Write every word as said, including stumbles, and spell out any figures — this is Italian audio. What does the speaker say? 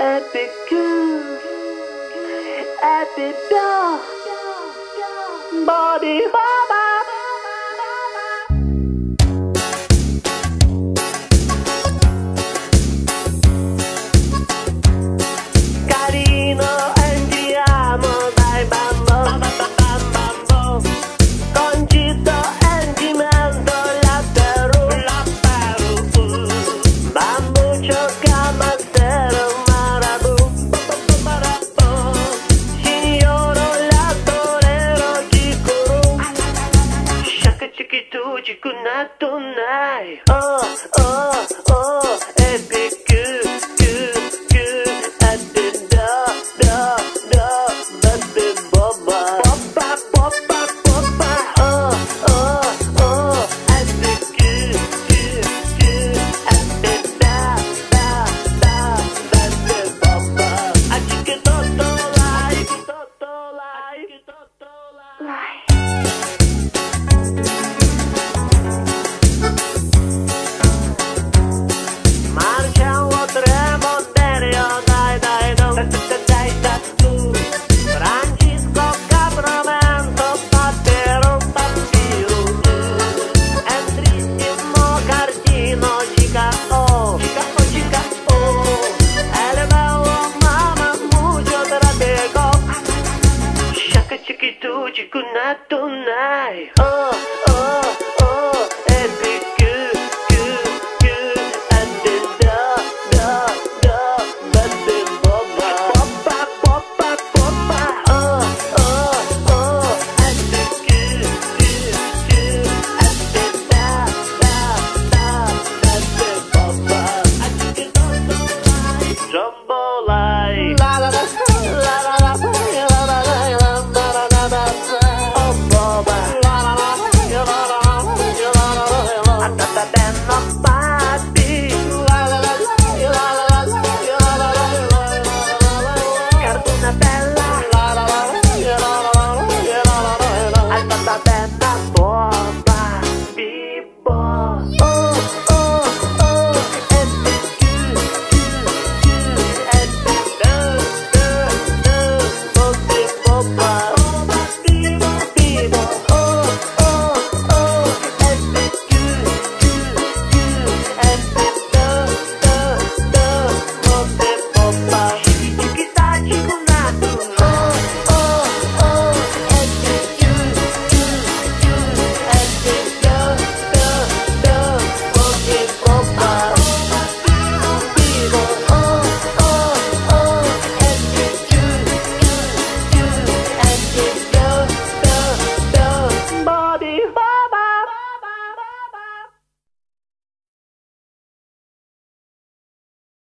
Epic Good, Epic Dog, Body Baba. Carino, andiamo, dai bambo, bambo, concito, andiamo, lattero, lattero, bambuccio, camastero, marabu, marabu, signoro, lattorero, chicuru, shaka chiquitu, chicunato, nai, oh, oh, oh, epic good, good, good, epic da, da, da, baby baba, baba, baba, baba, oh, oh, oh, epic good, good, good, epic da, da, da, baby baba, I think it all like, toto like, toto like. Marciamo tre monterio, dai dai no, dai dai dai tu. Francisco Capramento, Pattero, Pattiro, Entrissimo Cardino, Chica oh, Chica oh, Chica oh. Eleveo mama, mucho tratego. Shaka chiquitu, chicunato nai, oh.